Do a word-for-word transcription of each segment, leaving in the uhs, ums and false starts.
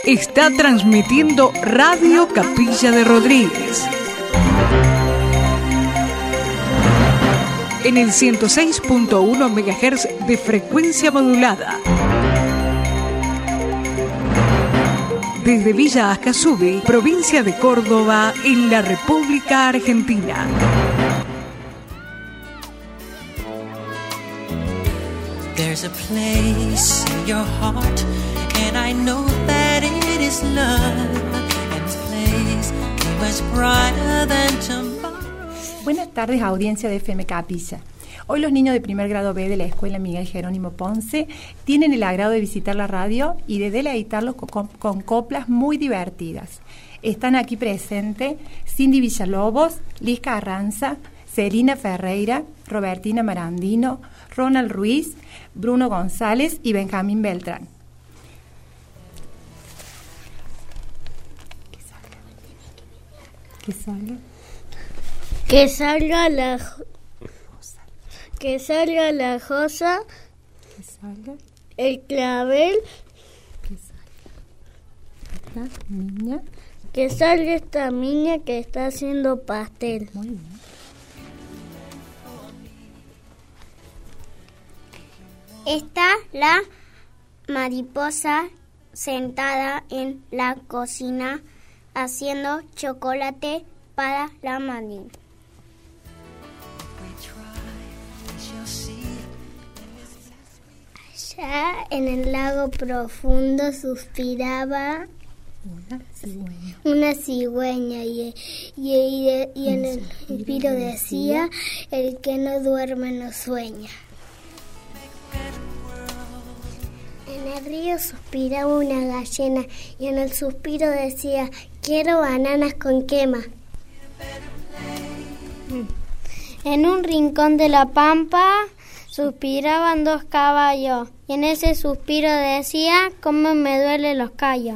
Está transmitiendo Radio Capilla de Rodríguez. En el ciento seis punto uno megahertz de frecuencia modulada. Desde Villa Ascasubi, provincia de Córdoba, en la República Argentina. There's a place in your heart, and I know that it is love, and this place is much brighter than tomorrow. Buenas tardes, audiencia de F M Capilla. Hoy los niños de primer grado B de la Escuela Miguel Jerónimo Ponce tienen el agrado de visitar la radio y de deleitarlos con, con, con coplas muy divertidas. Están aquí presentes Cindy Villalobos, Liz Carranza, Celina Ferreira, Robertina Marandino, Ronald Ruiz, Bruno González y Benjamín Beltrán. Que salga. Que salga la que salga la josa, que salga el clavel, que salga esta niña, que salga esta niña que está haciendo pastel. Muy bien. Está la mariposa sentada en la cocina haciendo chocolate para la madrina. Allá en el lago profundo suspiraba Una cigüeña, una cigüeña y, y, y, y en el suspiro decía, el que no duerme no sueña. En el río suspiraba una gallina y en el suspiro decía, quiero bananas con quema. En un rincón de la pampa suspiraban dos caballos y en ese suspiro decía, cómo me duelen los callos.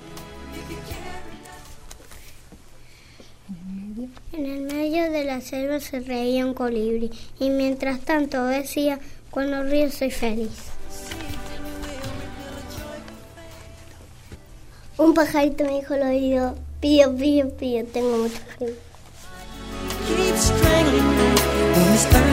En el medio de la selva se reía un colibrí y mientras tanto decía, cuando río soy feliz. Un pajarito me dijo al oído, pío, pío, pío, tengo mucho frío. Keep strangling me when we start